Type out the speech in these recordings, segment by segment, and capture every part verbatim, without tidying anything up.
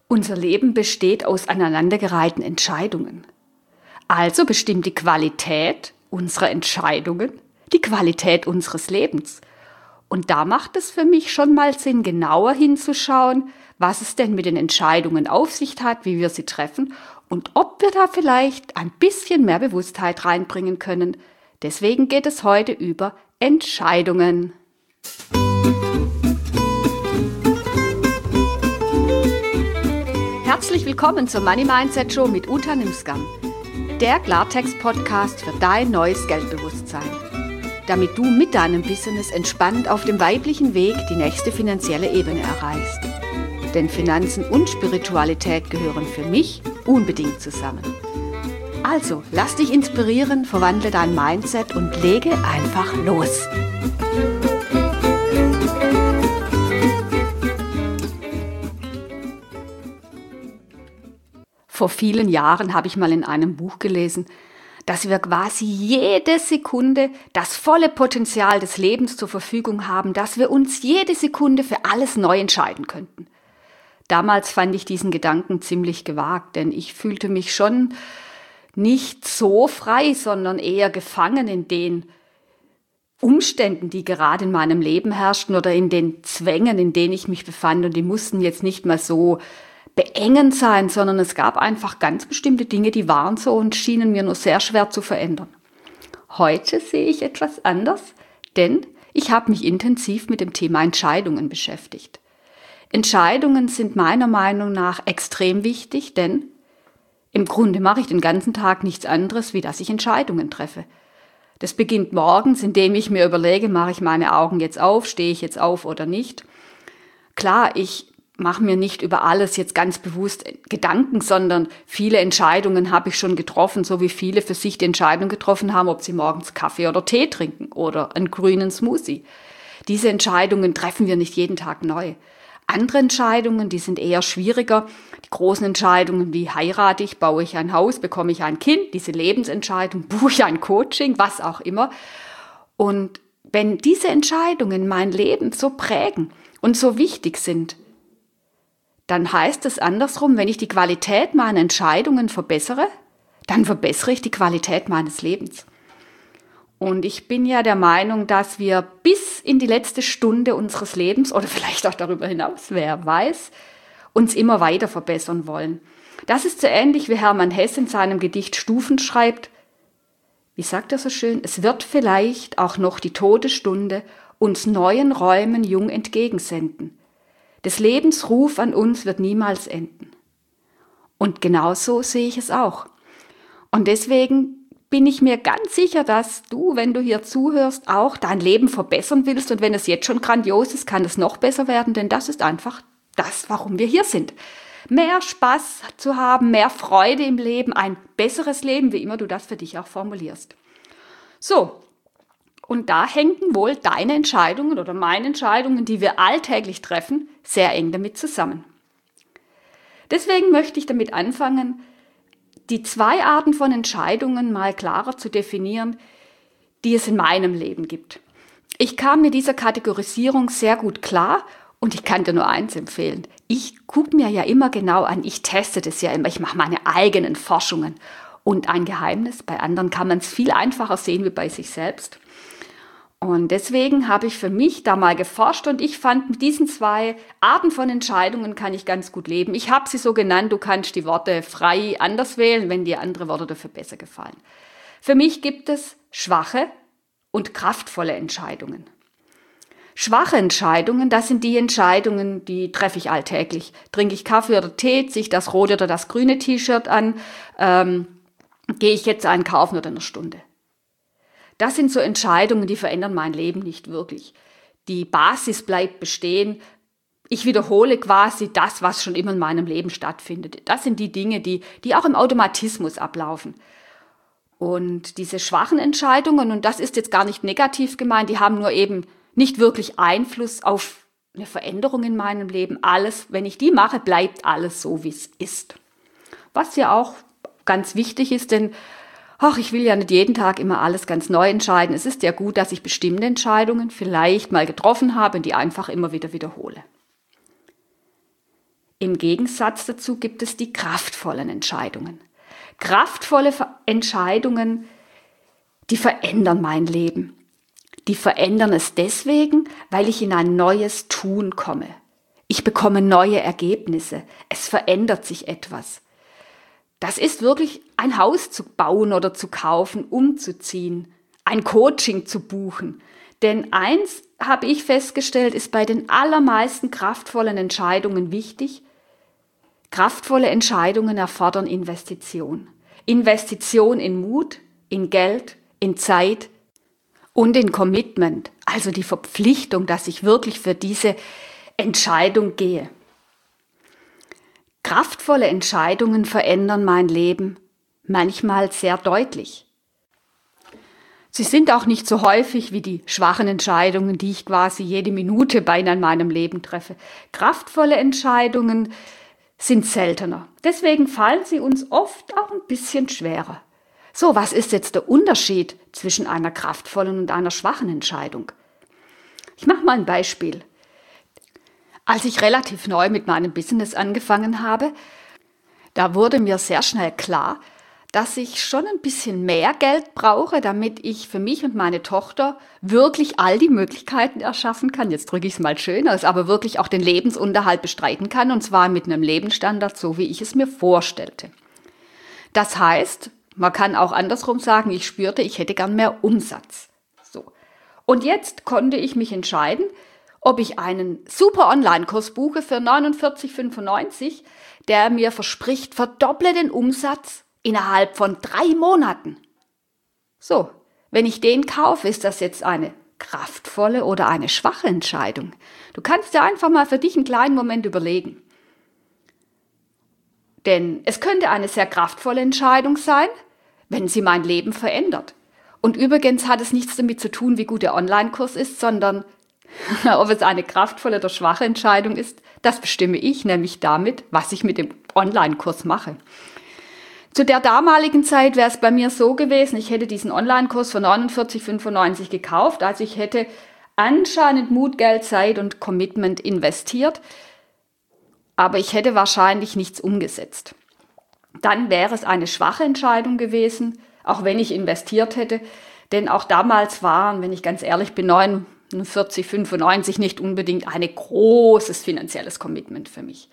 Unser Leben besteht aus aneinandergereihten Entscheidungen. Also bestimmt die Qualität unserer Entscheidungen die Qualität unseres Lebens. Und da macht es für mich schon mal Sinn, genauer hinzuschauen, was es denn mit den Entscheidungen auf sich hat, wie wir sie treffen und ob wir da vielleicht ein bisschen mehr Bewusstheit reinbringen können. Deswegen geht es heute über Entscheidungen. Herzlich willkommen zur Money Mindset Show mit Uta Nimsgam, der Klartext-Podcast für dein neues Geldbewusstsein, damit du mit deinem Business entspannt auf dem weiblichen Weg die nächste finanzielle Ebene erreichst. Denn Finanzen und Spiritualität gehören für mich unbedingt zusammen. Also, lass dich inspirieren, verwandle dein Mindset und lege einfach los. Vor vielen Jahren habe ich mal in einem Buch gelesen, dass wir quasi jede Sekunde das volle Potenzial des Lebens zur Verfügung haben, dass wir uns jede Sekunde für alles neu entscheiden könnten. Damals fand ich diesen Gedanken ziemlich gewagt, denn ich fühlte mich schon nicht so frei, sondern eher gefangen in den Umständen, die gerade in meinem Leben herrschten oder in den Zwängen, in denen ich mich befand. Und die mussten jetzt nicht mal so beengend sein, sondern es gab einfach ganz bestimmte Dinge, die waren so und schienen mir nur sehr schwer zu verändern. Heute sehe ich etwas anders, denn ich habe mich intensiv mit dem Thema Entscheidungen beschäftigt. Entscheidungen sind meiner Meinung nach extrem wichtig, denn im Grunde mache ich den ganzen Tag nichts anderes, wie dass ich Entscheidungen treffe. Das beginnt morgens, indem ich mir überlege, mache ich meine Augen jetzt auf, stehe ich jetzt auf oder nicht. Klar, ich mache mir nicht über alles jetzt ganz bewusst Gedanken, sondern viele Entscheidungen habe ich schon getroffen, so wie viele für sich die Entscheidung getroffen haben, ob sie morgens Kaffee oder Tee trinken oder einen grünen Smoothie. Diese Entscheidungen treffen wir nicht jeden Tag neu. Andere Entscheidungen, die sind eher schwieriger. Die großen Entscheidungen wie heirate ich, baue ich ein Haus, bekomme ich ein Kind, diese Lebensentscheidung, buche ich ein Coaching, was auch immer. Und wenn diese Entscheidungen mein Leben so prägen und so wichtig sind, dann heißt es andersrum, wenn ich die Qualität meiner Entscheidungen verbessere, dann verbessere ich die Qualität meines Lebens. Und ich bin ja der Meinung, dass wir bis in die letzte Stunde unseres Lebens oder vielleicht auch darüber hinaus, wer weiß, uns immer weiter verbessern wollen. Das ist so ähnlich wie Hermann Hesse in seinem Gedicht Stufen schreibt. Wie sagt er so schön? Es wird vielleicht auch noch die Todesstunde uns neuen Räumen jung entgegensenden. Des Lebens Ruf an uns wird niemals enden. Und genauso sehe ich es auch. Und deswegen bin ich mir ganz sicher, dass du, wenn du hier zuhörst, auch dein Leben verbessern willst. Und wenn es jetzt schon grandios ist, kann es noch besser werden, denn das ist einfach das, warum wir hier sind. Mehr Spaß zu haben, mehr Freude im Leben, ein besseres Leben, wie immer du das für dich auch formulierst. So. Und da hängen wohl deine Entscheidungen oder meine Entscheidungen, die wir alltäglich treffen, sehr eng damit zusammen. Deswegen möchte ich damit anfangen, die zwei Arten von Entscheidungen mal klarer zu definieren, die es in meinem Leben gibt. Ich kam mit dieser Kategorisierung sehr gut klar und ich kann dir nur eins empfehlen. Ich gucke mir ja immer genau an, ich teste das ja immer, ich mache meine eigenen Forschungen. Und ein Geheimnis, bei anderen kann man es viel einfacher sehen wie bei sich selbst. Und deswegen habe ich für mich da mal geforscht und ich fand, mit diesen zwei Arten von Entscheidungen kann ich ganz gut leben. Ich habe sie so genannt, du kannst die Worte frei anders wählen, wenn dir andere Worte dafür besser gefallen. Für mich gibt es schwache und kraftvolle Entscheidungen. Schwache Entscheidungen, das sind die Entscheidungen, die treffe ich alltäglich. Trinke ich Kaffee oder Tee, ziehe ich das rote oder das grüne T-Shirt an, ähm, gehe ich jetzt einkaufen oder eine Stunde. Das sind so Entscheidungen, die verändern mein Leben nicht wirklich. Die Basis bleibt bestehen. Ich wiederhole quasi das, was schon immer in meinem Leben stattfindet. Das sind die Dinge, die, die auch im Automatismus ablaufen. Und diese schwachen Entscheidungen, und das ist jetzt gar nicht negativ gemeint, die haben nur eben nicht wirklich Einfluss auf eine Veränderung in meinem Leben. Alles, wenn ich die mache, bleibt alles so, wie es ist. Was ja auch ganz wichtig ist, denn ach, ich will ja nicht jeden Tag immer alles ganz neu entscheiden. Es ist ja gut, dass ich bestimmte Entscheidungen vielleicht mal getroffen habe und die einfach immer wieder wiederhole. Im Gegensatz dazu gibt es die kraftvollen Entscheidungen. Kraftvolle Entscheidungen, die verändern mein Leben. Die verändern es deswegen, weil ich in ein neues Tun komme. Ich bekomme neue Ergebnisse. Es verändert sich etwas. Das ist wirklich ein Haus zu bauen oder zu kaufen, umzuziehen, ein Coaching zu buchen. Denn eins habe ich festgestellt, ist bei den allermeisten kraftvollen Entscheidungen wichtig. Kraftvolle Entscheidungen erfordern Investition. Investition in Mut, in Geld, in Zeit und in Commitment, also die Verpflichtung, dass ich wirklich für diese Entscheidung gehe. Kraftvolle Entscheidungen verändern mein Leben manchmal sehr deutlich. Sie sind auch nicht so häufig wie die schwachen Entscheidungen, die ich quasi jede Minute beinahe in meinem Leben treffe. Kraftvolle Entscheidungen sind seltener. Deswegen fallen sie uns oft auch ein bisschen schwerer. So, was ist jetzt der Unterschied zwischen einer kraftvollen und einer schwachen Entscheidung? Ich mache mal ein Beispiel. Als ich relativ neu mit meinem Business angefangen habe, da wurde mir sehr schnell klar, dass ich schon ein bisschen mehr Geld brauche, damit ich für mich und meine Tochter wirklich all die Möglichkeiten erschaffen kann. Jetzt drücke ich es mal schön aus, aber wirklich auch den Lebensunterhalt bestreiten kann, und zwar mit einem Lebensstandard, so wie ich es mir vorstellte. Das heißt, man kann auch andersrum sagen, ich spürte, ich hätte gern mehr Umsatz. So. Und jetzt konnte ich mich entscheiden, ob ich einen super Online-Kurs buche für neunundvierzig fünfundneunzig, der mir verspricht, verdopple den Umsatz innerhalb von drei Monaten. So, wenn ich den kaufe, ist das jetzt eine kraftvolle oder eine schwache Entscheidung? Du kannst dir einfach mal für dich einen kleinen Moment überlegen. Denn es könnte eine sehr kraftvolle Entscheidung sein, wenn sie mein Leben verändert. Und übrigens hat es nichts damit zu tun, wie gut der Online-Kurs ist, sondern ob es eine kraftvolle oder schwache Entscheidung ist, das bestimme ich, nämlich damit, was ich mit dem Online-Kurs mache. Zu der damaligen Zeit wäre es bei mir so gewesen, ich hätte diesen Online-Kurs für neunundvierzig fünfundneunzig gekauft, also ich hätte anscheinend Mut, Geld, Zeit und Commitment investiert, aber ich hätte wahrscheinlich nichts umgesetzt. Dann wäre es eine schwache Entscheidung gewesen, auch wenn ich investiert hätte, denn auch damals waren, wenn ich ganz ehrlich bin, neunundvierzig fünfundneunzig nicht unbedingt ein großes finanzielles Commitment für mich.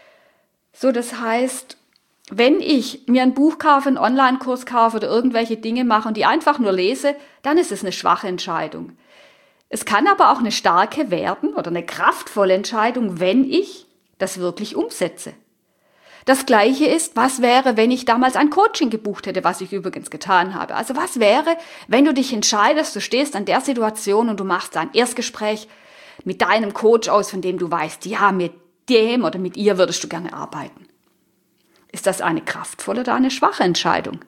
So, das heißt, wenn ich mir ein Buch kaufe, einen Online-Kurs kaufe oder irgendwelche Dinge mache und die einfach nur lese, dann ist es eine schwache Entscheidung. Es kann aber auch eine starke werden oder eine kraftvolle Entscheidung, wenn ich das wirklich umsetze. Das Gleiche ist, was wäre, wenn ich damals ein Coaching gebucht hätte, was ich übrigens getan habe. Also was wäre, wenn du dich entscheidest, du stehst an der Situation und du machst ein Erstgespräch mit deinem Coach aus, von dem du weißt, ja, mit dem oder mit ihr würdest du gerne arbeiten. Ist das eine kraftvolle oder eine schwache Entscheidung?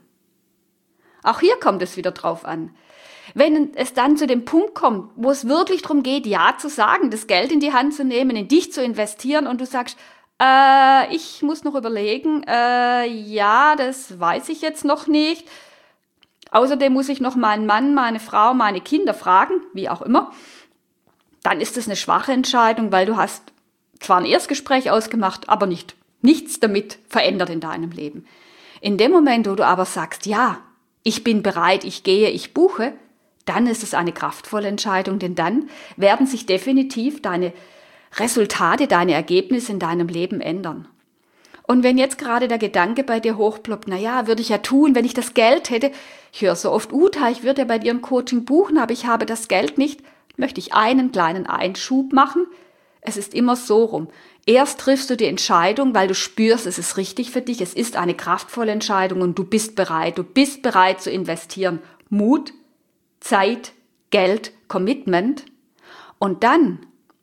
Auch hier kommt es wieder drauf an. Wenn es dann zu dem Punkt kommt, wo es wirklich darum geht, Ja zu sagen, das Geld in die Hand zu nehmen, in dich zu investieren und du sagst, äh, ich muss noch überlegen, äh, ja, das weiß ich jetzt noch nicht. Außerdem muss ich noch meinen Mann, meine Frau, meine Kinder fragen, wie auch immer. Dann ist es eine schwache Entscheidung, weil du hast zwar ein Erstgespräch ausgemacht, aber nicht nichts damit verändert in deinem Leben. In dem Moment, wo du aber sagst, ja, ich bin bereit, ich gehe, ich buche, dann ist es eine kraftvolle Entscheidung, denn dann werden sich definitiv deine Resultate, deine Ergebnisse in deinem Leben ändern. Und wenn jetzt gerade der Gedanke bei dir hochploppt, na ja, würde ich ja tun, wenn ich das Geld hätte. Ich höre so oft, Uta, ich würde ja bei dir ein Coaching buchen, aber ich habe das Geld nicht. Möchte ich einen kleinen Einschub machen? Es ist immer so rum. Erst triffst du die Entscheidung, weil du spürst, es ist richtig für dich, es ist eine kraftvolle Entscheidung und du bist bereit, du bist bereit zu investieren. Mut, Zeit, Geld, Commitment. Und dann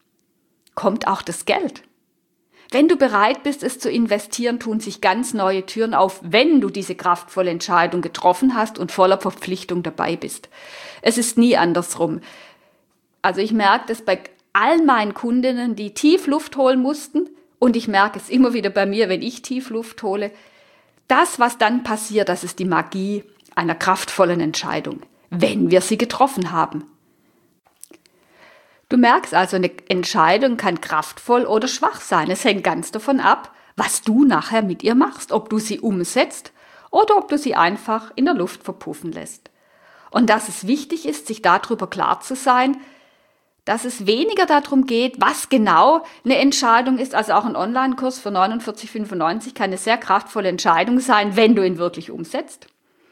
kommt auch das Geld. Wenn du bereit bist, es zu investieren, tun sich ganz neue Türen auf, wenn du diese kraftvolle Entscheidung getroffen hast und voller Verpflichtung dabei bist. Es ist nie andersrum. Also ich merke das bei all meinen Kundinnen, die tief Luft holen mussten, und ich merke es immer wieder bei mir, wenn ich tief Luft hole, das, was dann passiert, das ist die Magie einer kraftvollen Entscheidung, wenn wir sie getroffen haben. Du merkst also, eine Entscheidung kann kraftvoll oder schwach sein. Es hängt ganz davon ab, was du nachher mit ihr machst, ob du sie umsetzt oder ob du sie einfach in der Luft verpuffen lässt. Und dass es wichtig ist, sich darüber klar zu sein, dass es weniger darum geht, was genau eine Entscheidung ist. Also auch ein Online-Kurs für neunundvierzig fünfundneunzig kann eine sehr kraftvolle Entscheidung sein, wenn du ihn wirklich umsetzt.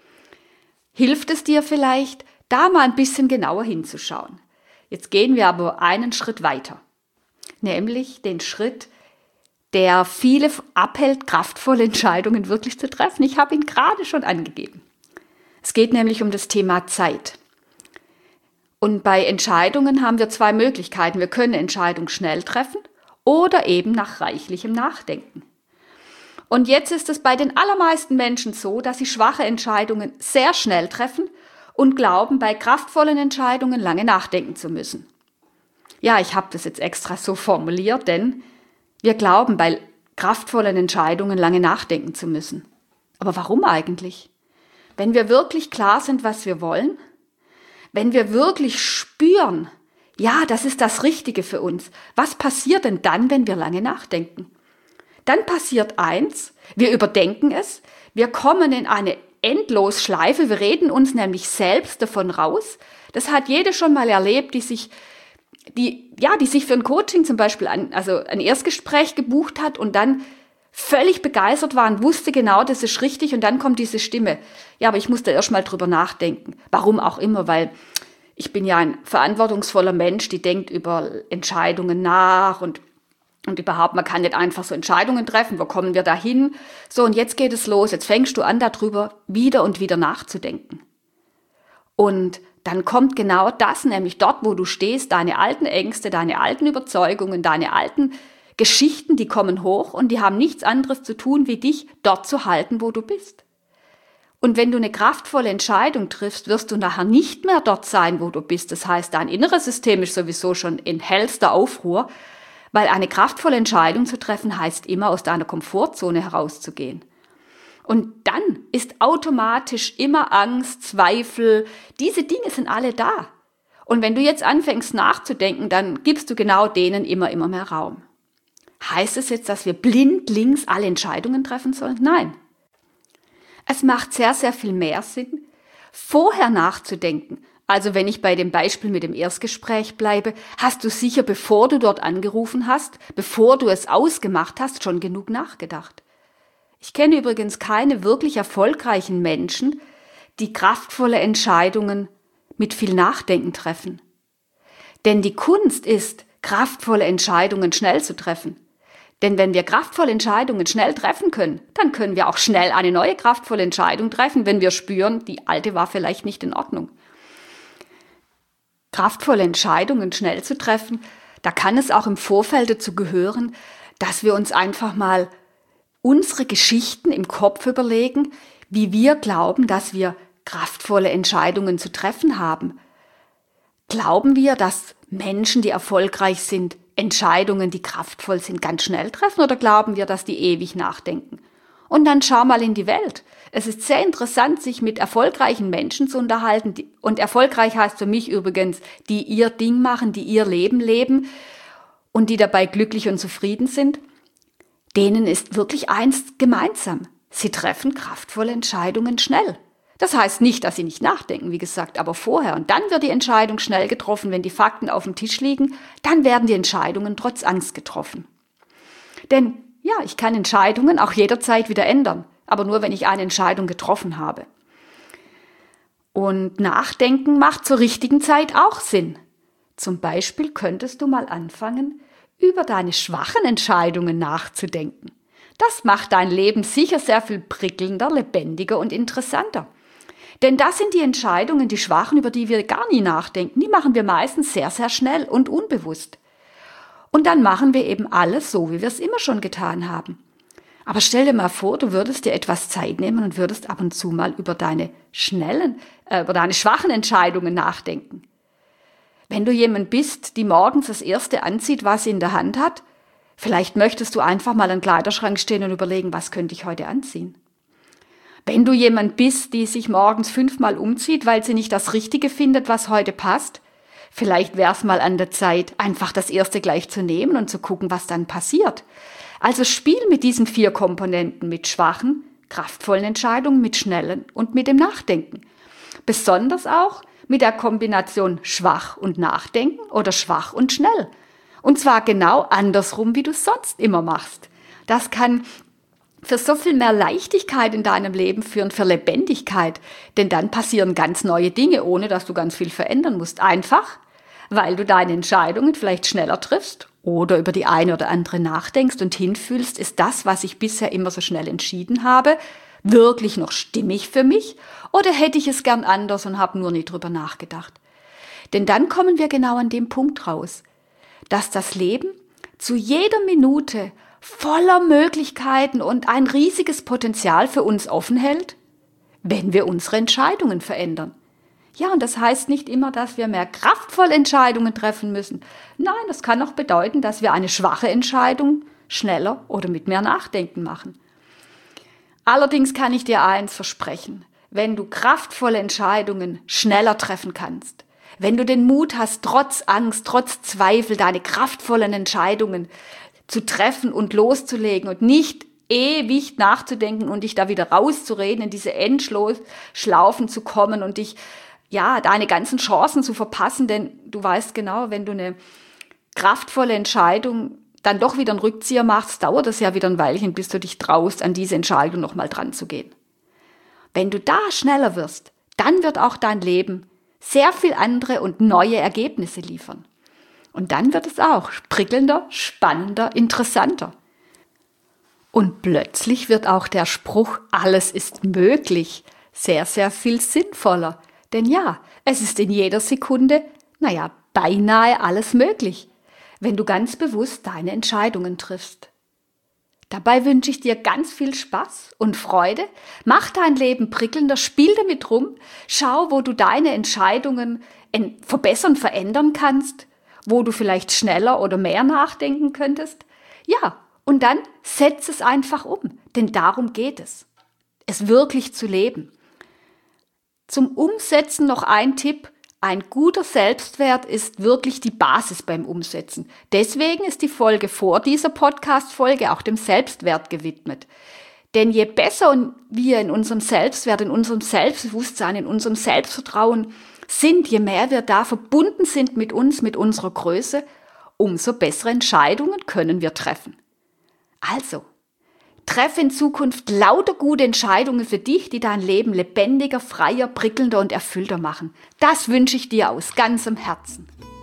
Hilft es dir vielleicht, da mal ein bisschen genauer hinzuschauen? Jetzt gehen wir aber einen Schritt weiter, nämlich den Schritt, der viele abhält, kraftvolle Entscheidungen wirklich zu treffen. Ich habe ihn gerade schon angegeben. Es geht nämlich um das Thema Zeit. Und bei Entscheidungen haben wir zwei Möglichkeiten. Wir können eine Entscheidung schnell treffen oder eben nach reichlichem Nachdenken. Und jetzt ist es bei den allermeisten Menschen so, dass sie schwache Entscheidungen sehr schnell treffen und glauben, bei kraftvollen Entscheidungen lange nachdenken zu müssen. Ja, ich habe das jetzt extra so formuliert, denn wir glauben, bei kraftvollen Entscheidungen lange nachdenken zu müssen. Aber warum eigentlich? Wenn wir wirklich klar sind, was wir wollen, wenn wir wirklich spüren, ja, das ist das Richtige für uns, was passiert denn dann, wenn wir lange nachdenken? Dann passiert eins, wir überdenken es, wir kommen in eine Endlosschleife, wir reden uns nämlich selbst davon raus. Das hat jede schon mal erlebt, die sich, die, ja, die sich für ein Coaching zum Beispiel an, also ein Erstgespräch gebucht hat und dann völlig begeistert war und wusste genau, das ist richtig, und dann kommt diese Stimme. Ja, aber ich musste erst mal drüber nachdenken. Warum auch immer, weil ich bin ja ein verantwortungsvoller Mensch, die denkt über Entscheidungen nach und, und überhaupt, man kann nicht einfach so Entscheidungen treffen. Wo kommen wir da hin? So, und jetzt geht es los. Jetzt fängst du an, darüber wieder und wieder nachzudenken. Und dann kommt genau das, nämlich dort, wo du stehst, deine alten Ängste, deine alten Überzeugungen, deine alten Geschichten, die kommen hoch und die haben nichts anderes zu tun, wie dich dort zu halten, wo du bist. Und wenn du eine kraftvolle Entscheidung triffst, wirst du nachher nicht mehr dort sein, wo du bist. Das heißt, dein inneres System ist sowieso schon in hellster Aufruhr, weil eine kraftvolle Entscheidung zu treffen heißt immer, aus deiner Komfortzone herauszugehen. Und dann ist automatisch immer Angst, Zweifel, diese Dinge sind alle da. Und wenn du jetzt anfängst nachzudenken, dann gibst du genau denen immer, immer mehr Raum. Heißt es jetzt, dass wir blindlings alle Entscheidungen treffen sollen? Nein. Es macht sehr, sehr viel mehr Sinn, vorher nachzudenken. Also wenn ich bei dem Beispiel mit dem Erstgespräch bleibe, hast du sicher, bevor du dort angerufen hast, bevor du es ausgemacht hast, schon genug nachgedacht. Ich kenne übrigens keine wirklich erfolgreichen Menschen, die kraftvolle Entscheidungen mit viel Nachdenken treffen. Denn die Kunst ist, kraftvolle Entscheidungen schnell zu treffen. Denn wenn wir kraftvolle Entscheidungen schnell treffen können, dann können wir auch schnell eine neue kraftvolle Entscheidung treffen, wenn wir spüren, die alte war vielleicht nicht in Ordnung. Kraftvolle Entscheidungen schnell zu treffen, da kann es auch im Vorfeld dazu gehören, dass wir uns einfach mal unsere Geschichten im Kopf überlegen, wie wir glauben, dass wir kraftvolle Entscheidungen zu treffen haben. Glauben wir, dass Menschen, die erfolgreich sind, Entscheidungen, die kraftvoll sind, ganz schnell treffen, oder glauben wir, dass die ewig nachdenken? Und dann schau mal in die Welt. Es ist sehr interessant, sich mit erfolgreichen Menschen zu unterhalten. Und erfolgreich heißt für mich übrigens, die ihr Ding machen, die ihr Leben leben und die dabei glücklich und zufrieden sind. Denen ist wirklich eins gemeinsam. Sie treffen kraftvolle Entscheidungen schnell. Das heißt nicht, dass sie nicht nachdenken, wie gesagt, aber vorher. Und dann wird die Entscheidung schnell getroffen, wenn die Fakten auf dem Tisch liegen. Dann werden die Entscheidungen trotz Angst getroffen. Denn ja, ich kann Entscheidungen auch jederzeit wieder ändern, aber nur, wenn ich eine Entscheidung getroffen habe. Und Nachdenken macht zur richtigen Zeit auch Sinn. Zum Beispiel könntest du mal anfangen, über deine schwachen Entscheidungen nachzudenken. Das macht dein Leben sicher sehr viel prickelnder, lebendiger und interessanter. Denn das sind die Entscheidungen, die schwachen, über die wir gar nie nachdenken. Die machen wir meistens sehr, sehr schnell und unbewusst. Und dann machen wir eben alles so, wie wir es immer schon getan haben. Aber stell dir mal vor, du würdest dir etwas Zeit nehmen und würdest ab und zu mal über deine schnellen, äh, über deine schwachen Entscheidungen nachdenken. Wenn du jemand bist, die morgens das Erste anzieht, was sie in der Hand hat, vielleicht möchtest du einfach mal an den Kleiderschrank stehen und überlegen, was könnte ich heute anziehen? Wenn du jemand bist, die sich morgens fünfmal umzieht, weil sie nicht das Richtige findet, was heute passt, Vielleicht wäre es mal an der Zeit, einfach das erste gleich zu nehmen und zu gucken, was dann passiert. Also spiel mit diesen vier Komponenten, mit schwachen, kraftvollen Entscheidungen, mit schnellen und mit dem Nachdenken. Besonders auch mit der Kombination schwach und nachdenken oder schwach und schnell. Und zwar genau andersrum, wie du es sonst immer machst. Das kann für so viel mehr Leichtigkeit in deinem Leben führen, für Lebendigkeit. Denn dann passieren ganz neue Dinge, ohne dass du ganz viel verändern musst. Einfach, weil du deine Entscheidungen vielleicht schneller triffst oder über die eine oder andere nachdenkst und hinfühlst, ist das, was ich bisher immer so schnell entschieden habe, wirklich noch stimmig für mich oder hätte ich es gern anders und habe nur nie drüber nachgedacht. Denn dann kommen wir genau an dem Punkt raus, dass das Leben zu jeder Minute voller Möglichkeiten und ein riesiges Potenzial für uns offen hält, wenn wir unsere Entscheidungen verändern. Ja, und das heißt nicht immer, dass wir mehr kraftvolle Entscheidungen treffen müssen. Nein, das kann auch bedeuten, dass wir eine schwache Entscheidung schneller oder mit mehr Nachdenken machen. Allerdings kann ich dir eins versprechen: Wenn du kraftvolle Entscheidungen schneller treffen kannst, wenn du den Mut hast, trotz Angst, trotz Zweifel, deine kraftvollen Entscheidungen zu treffen und loszulegen und nicht ewig nachzudenken und dich da wieder rauszureden, in diese Endschlaufen zu kommen und dich, ja, deine ganzen Chancen zu verpassen, denn du weißt genau, wenn du eine kraftvolle Entscheidung dann doch wieder einen Rückzieher machst, dauert es ja wieder ein Weilchen, bis du dich traust, an diese Entscheidung nochmal dran zu gehen. Wenn du da schneller wirst, dann wird auch dein Leben sehr viel andere und neue Ergebnisse liefern. Und dann wird es auch prickelnder, spannender, interessanter. Und plötzlich wird auch der Spruch, alles ist möglich, sehr, sehr viel sinnvoller. Denn ja, es ist in jeder Sekunde, naja, beinahe alles möglich, wenn du ganz bewusst deine Entscheidungen triffst. Dabei wünsche ich dir ganz viel Spaß und Freude. Mach dein Leben prickelnder, spiel damit rum, schau, wo du deine Entscheidungen verbessern, verändern kannst, wo du vielleicht schneller oder mehr nachdenken könntest. Ja, und dann setz es einfach um, denn darum geht es, es wirklich zu leben. Zum Umsetzen noch ein Tipp: Ein guter Selbstwert ist wirklich die Basis beim Umsetzen. Deswegen ist die Folge vor dieser Podcast-Folge auch dem Selbstwert gewidmet. Denn je besser wir in unserem Selbstwert, in unserem Selbstbewusstsein, in unserem Selbstvertrauen sind, je mehr wir da verbunden sind mit uns, mit unserer Größe, umso bessere Entscheidungen können wir treffen. Also, treffe in Zukunft lauter gute Entscheidungen für dich, die dein Leben lebendiger, freier, prickelnder und erfüllter machen. Das wünsche ich dir aus ganzem Herzen.